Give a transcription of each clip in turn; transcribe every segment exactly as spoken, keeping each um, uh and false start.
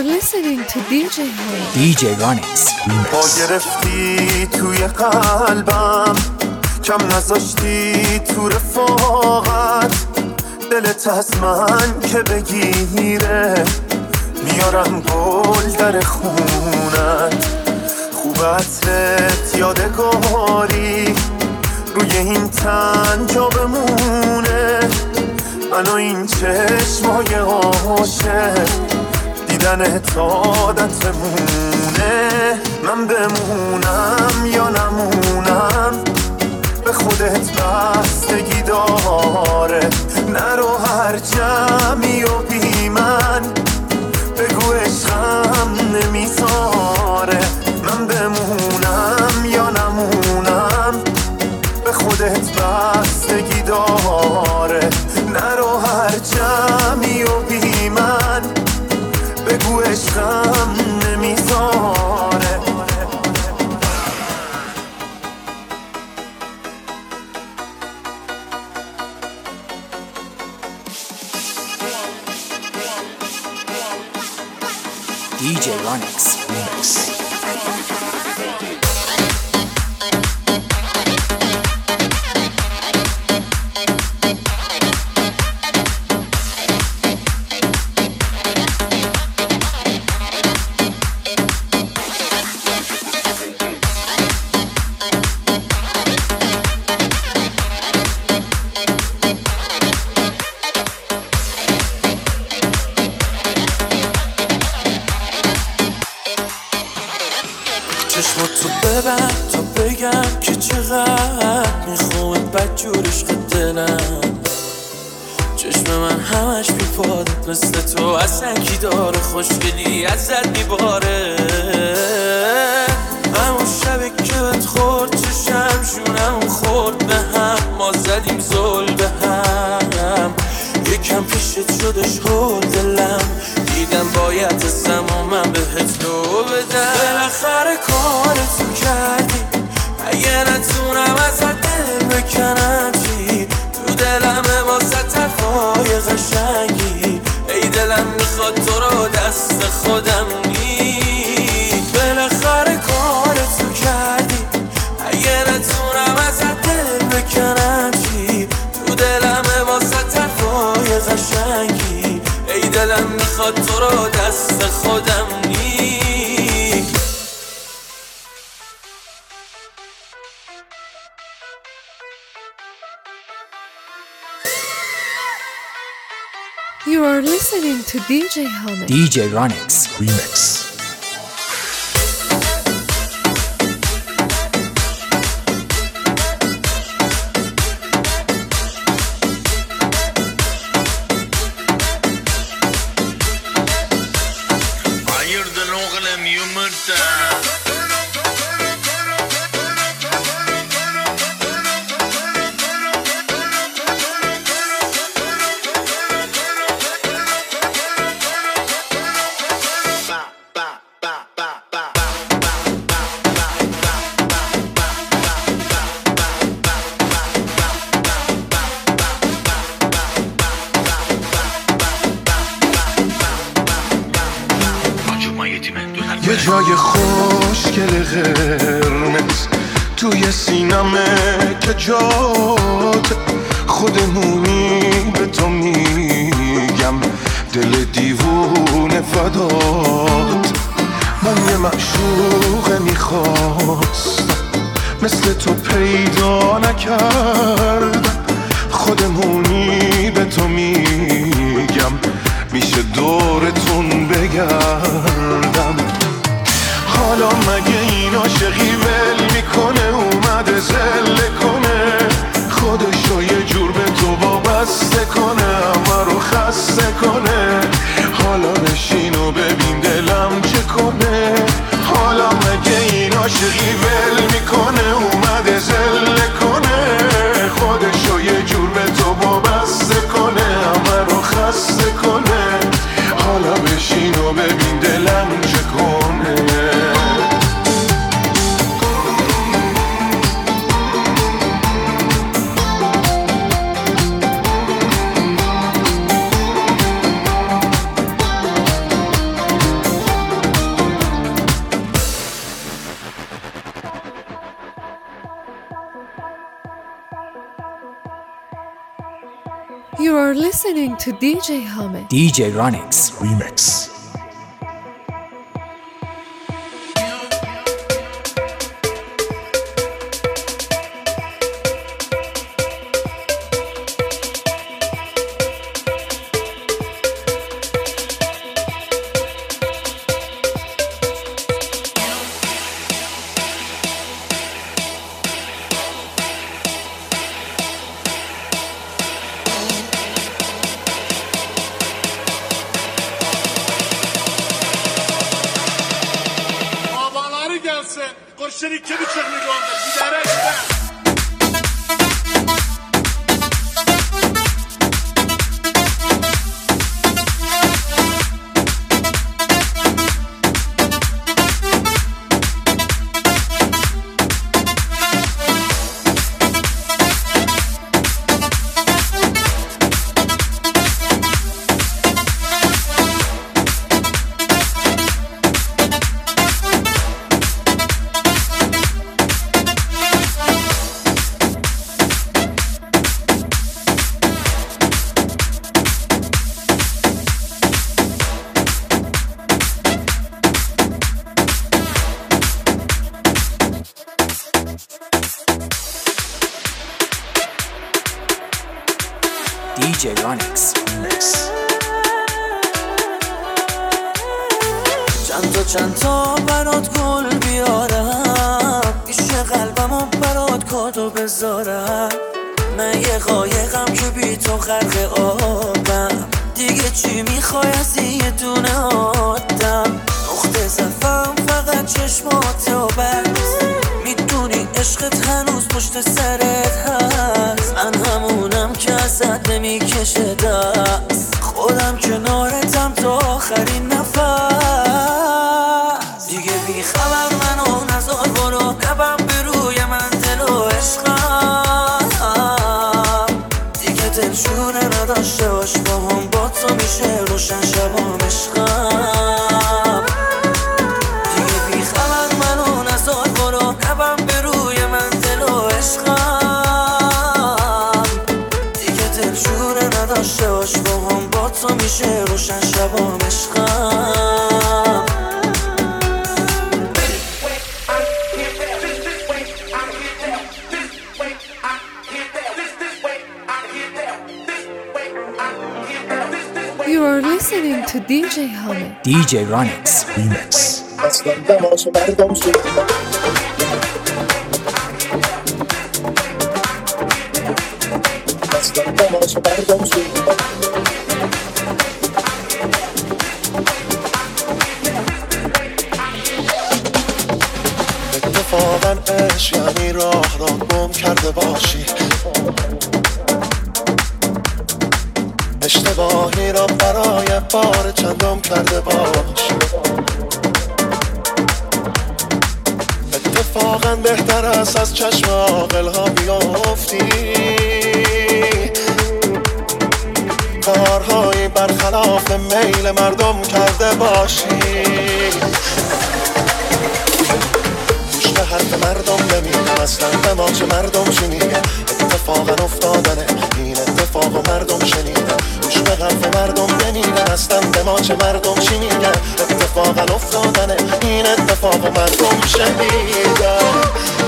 listening to دی جی Honix. دی جی Honix. پا گرفتی توی قلبم، کم نذاشتی تو رفاقت، دلت از من که بگیره میارم گل در خونت. خوب عطرت یادگاری روی این تن جا بمونه، من و این چشمای عاشق دیدن عادت بمونه. من بمونم یا نمونم به خودت بستگی داره، نرو هر جمعی و بی من بگو عشقم نمیذاره. من بمونم یا نمونم به خودت بستگی داره، نرو هر جمعی و بی من بگو عشقم نمیذاره. دی جی Honix. چشماتو ببند تا بگم که چقدر میخوام بدجور عشق دلم. چشم من همش بیپادت مثل تو اصلا کی داره، خوشگلی ازت میباره. همون شبی که بهت خورد چشم شونم خورد به هم، ما زدیم زل به هم. یکم پیشت شدش هول دلم، دیدم باید ازم و من بهت لو بدم. بالاخره کارتو کردی، اگه نتونم ازت دل بکنم چی؟ تو دلمه واسه طرفای قشنگی، ای دلم میخواد تو رو دست خودم نیست. بالاخره کارتو کردی، اگه نتونم ازت دل بکنم چی؟ تو دلمه واسه طرفای قشنگی، ای دلم میخواد تو رو دست خودم نیست. You are listening to دی جی Honix. دی جی Honix Remix. یه جای خوشگل قرمز توی سینمه که جات خودمونی به تو میگم، دل دیوونه فدات. من یه معشوق میخواستم مثل تو پیدا نکردم، خودمونی به تو میگم میشه دورتون بگردم. حالا مگه این عاشقی ول میکنه اومده زله کنه، خودشو یه جور به تو وابسته کنه، همه رو خسته کنه. حالا نشین و ببین دلم چه کنه. حالا مگه این عاشقی ول میکنه اومده زله کنه، خودشو یه جور به تو وابسته کنه، همه رو خسته کنه. حالا بشین و ببین دلم چه کنه. are listening to دی جی Hamid. دی جی Ronix Remix. Kurşun iki buçuk milyondur. Gidere gider. دی جی Ronix Remix. چند تا چند تا برات گل بیارم، پیش قلبمو برات کادو بذارم. من یه قایقم که بی تو غرق آبم، دیگه چی میخوای از یه دونه آدم؟ نقطه ضعفم فقط چشمات و بس، میدونی عشقت هنوز پشت سرت هست. من همونم که ازت نمیکشه دست، خودم کنارتم تا آخرین نفس. دیگه بی خبر منو نزار برو، نبم به روی من دل و عشقم. دیگه دلشونه نداشته باش با هم، با تو میشه روشن شبام عشقم. دیگه بی خبر منو نزار برو، نبم به روی من دل و عشقم. دیگه دلشونه نداشته باش با هم، با تو میشه روشن شبام عشقم. You are listening to دی جی Hamid. دی جی Ronix Remix. اصلا دماغ مردم شد، اصلا دماغ مردم شد. اتفاقا عشق یعنی راه را گم کرده باشی، اشتباهی را برای بار چندم کرده باشی. اتفاقا بهتر است از چشم عاقل ها بیافتی، کارهایی برخلاف میل مردم کرده باشی. گوش به حرف مردم نمیدم، اصلا دماغ مردم شنیدم. اتفاقا افتادنه این اتفاق و مردم شنیدم. گوش به حرف مردم نمیدم، اصلا دماغ مردم شنیدم. اتفاقا افتادنه این اتفاق و مردم شنیدم.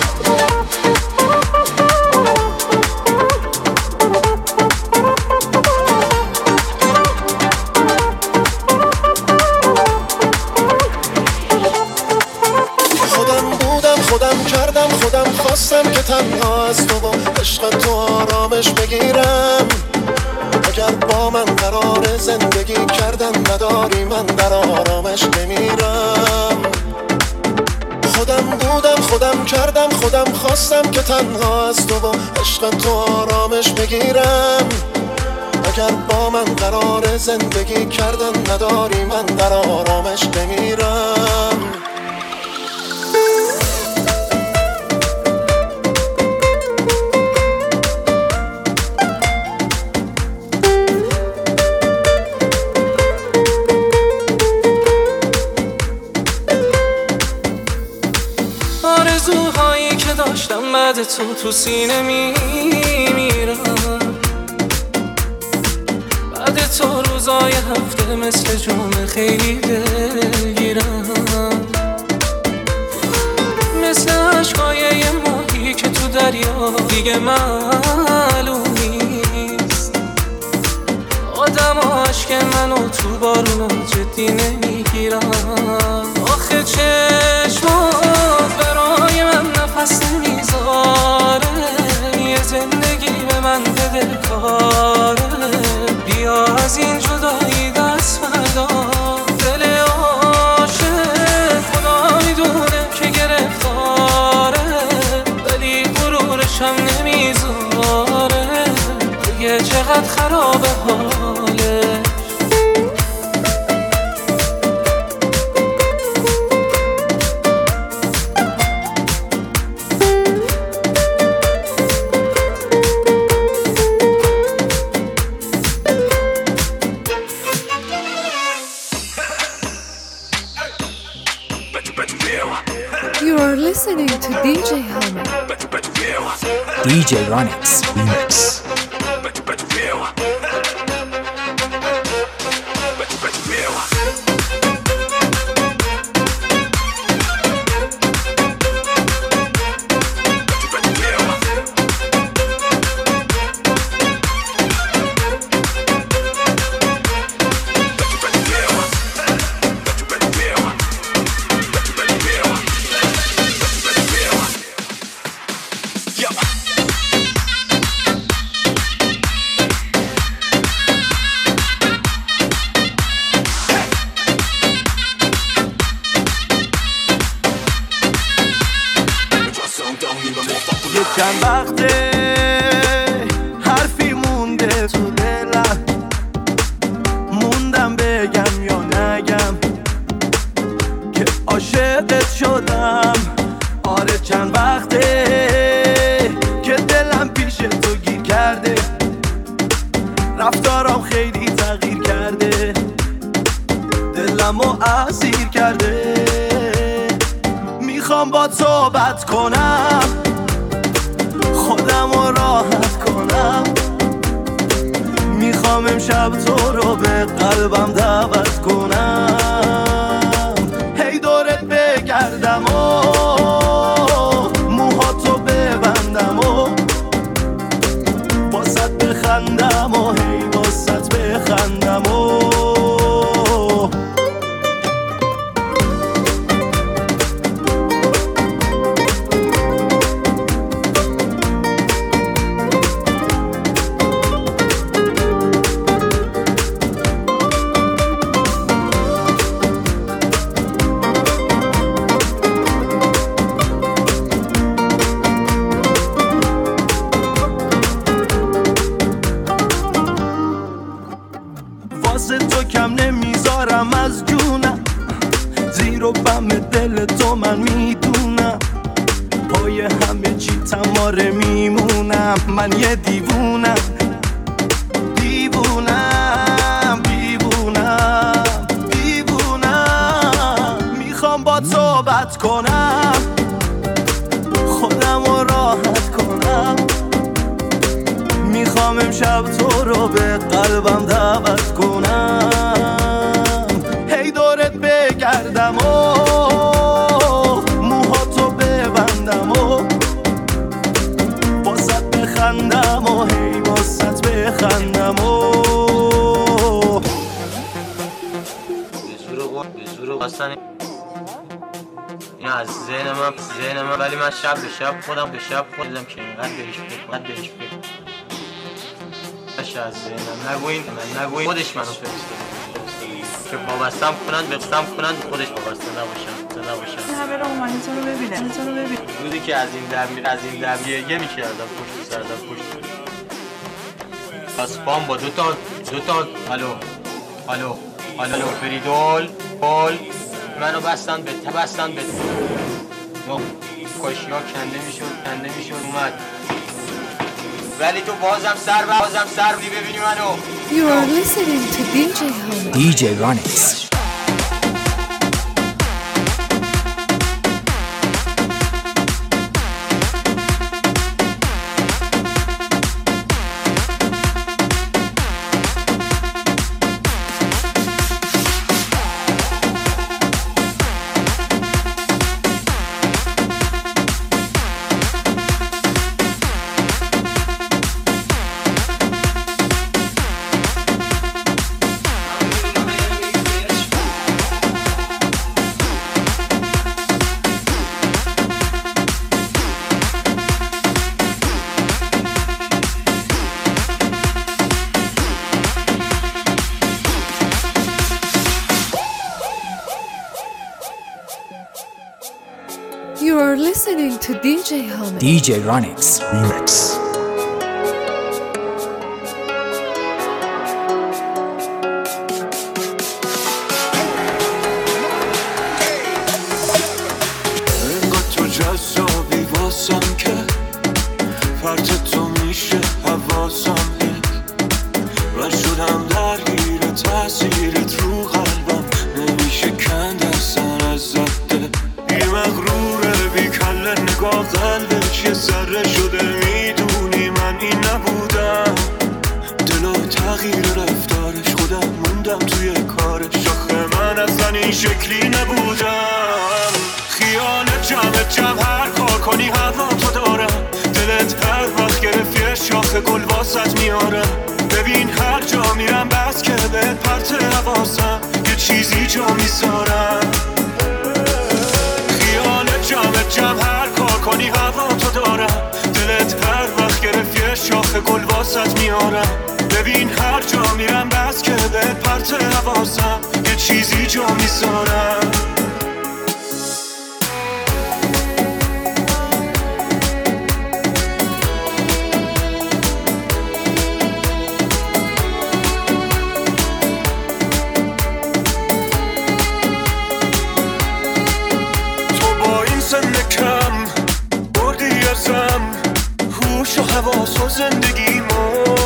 خودم کردم خودم خواستم که تنها از تو با عشق تو آرامش بگیرم. اگر با من قرار زندگی کردن نداری، من در آرامش بمیرم. خودم بودم خودم کردم خودم خواستم که تنها از تو با عشق تو آرامش بگیرم. اگر با من قرار زندگی کردن نداری، من در آرامش بمیرم. آرزوهایی که داشتم بعد تو تو سینه میمیرم. یاد تو روزای هفته مثل جمعه خیلی دلگیرم، مثل عشقای یه ماهی که تو دریا دیگه معلوم نیست. آدم و عشق منو تو بارونو جدی نمیگیرم. آخه چشمات برای من نفس نمیذاره، یه زندگی به من بده کاره. بیا از این جدایی دست بردار، دل عاشق خدا میدونه که گرفتاره، ولی غرورشم نمیذاره دیگه چقدر خرابه حاله. You are listening to D J Hammer. D J Ronix Remix. چند وقته حرفی مونده تو دلم، موندم بگم یا نگم که عاشقت شدم. آره چند وقته که دلم پیش تو گیر کرده، رفتارم خیلی تغییر کرده، دلمو اسیر کرده. میخوام با تو صحبت کنم، خودم رو راحت کنم. میخوام امشب تو رو به قلبم دعوت کنم. هی دورت بگردم و موهاتو ببندم و باست بخندم و هی باست بخندم و تو کم نمیذارم از جونم، زیر و بم دل تو من میدونم، پای همه چی تماره میمونم. من یه دیوونم دیوونم دیوونم دیوونم. میخوام با صحبت کنم، خودم رو راحت کنم. میخوام امشب تو رو به قلبم دعوت کنم. هی دورت بگردم و موهاتو ببندم و باست بخندم و هی باست بخندم و بزرگ بستن این از ذهن من ذهن من ولی من شب به شب خودم به شب خودم که اینقدر بهش فکر کنم بهش فکر از ذهنم نگوین من نگوین خودش منو فرستاده که وابستم کنن بستم کنن خودش وابسته نباشن نباشن همه رو اومدی تو رو ببینه تو رو ببینه. روزی که از این دم از این دم یه میکردم پشت سردم پشت اسپام با دو تا دو تا الو الو الو فریدول پول منو بستن به تبستن به نو کاشیا کنده میشد کنده میشد اومد ولی تو بازم سر بازم سر دی ببینی منو. You are listening to D J Hammer. D J Ronix. You are listening to دی جی Hamid. دی جی Ronix Remix. جذابی واسم که فرد تو میشه حواسم من شدم درگیر تأثیرت رو قلبم نمیشه کند اصلا از زده یه مغروره بی کله نگاه قلبش یه ذره شده میدونی من این نبودم دلا تغییر رفتارش خودم موندم توی کارش آخه من اصلا این شکلی نبودم خیال جمع جمع هر کار کنی هوا تو دارم دلت هر وقت گرفت یه شاخ گل واسط میارم ببین هر جا میرم بس که به پرت حواسم یه چیزی جا میذارم خیال جمع جمع هر کار کنی هوا تو دارم دلت هر وقت گرفت یه شاخ گل واسط میارم ببین هر جا میرم بس که به پرت حواسم یه چیزی جا میذارم حواس و زندگیمو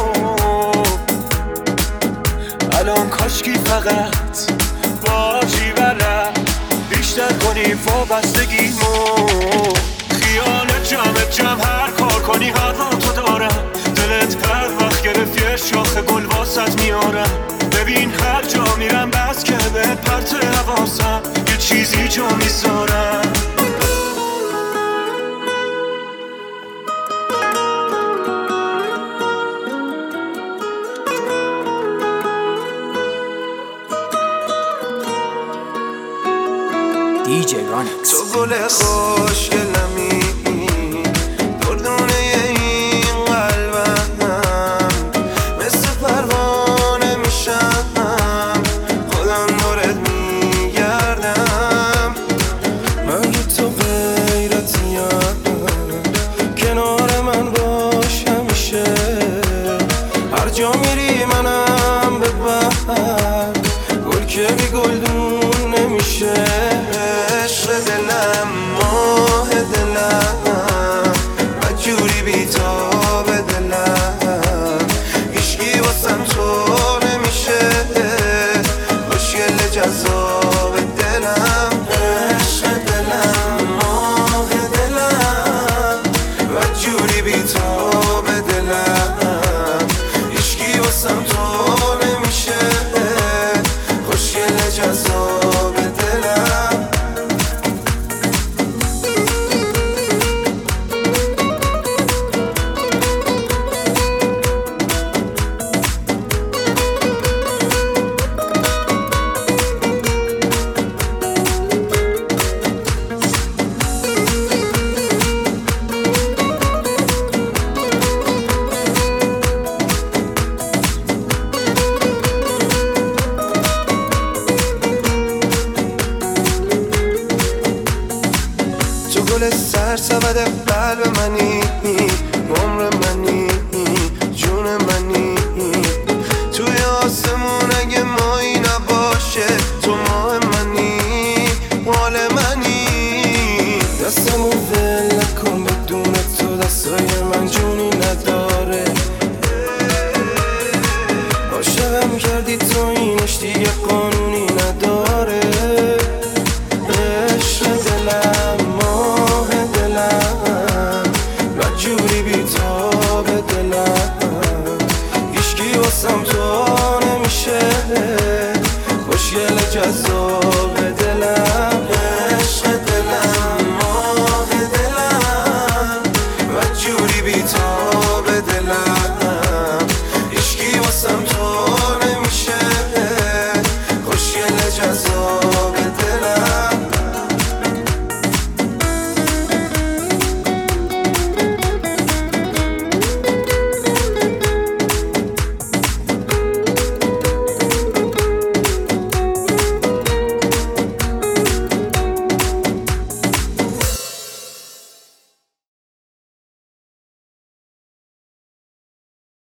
الان کاشکی فقط باجی بلد بیشتر کنی وابستگیمو خیال جمع جمع هر کار کنی هوا تو دارم دلت هر وقت گرفت یه شاخ گل واسط میارم ببین هر جا میرم بس که به پرت حواسم یه چیزی جا میذارم دی جی Ronix. تو گل خوشگلمی دردونه این قلبم مثل پروانه میشم خودم دورت میگردم من تو غیرتیم کنار من باش همیشه هر جا میری منم ببر گل که بی گلدون نمیشه دلم ماه دلم و جوری بیتاب دلم هیچکی واسم تو نمیشه خوشگل جذاب دلم عشق دلم ماه دلم و جوری بیتاب دلم هیچکی واسم تو نمیشه خوشگل جذاب دلم سبد قلب منی عمر منی جون منی توی آسمون اگه مایی نباشه تو ماه منی مال منی دستمو ول نکن بدون تو دستای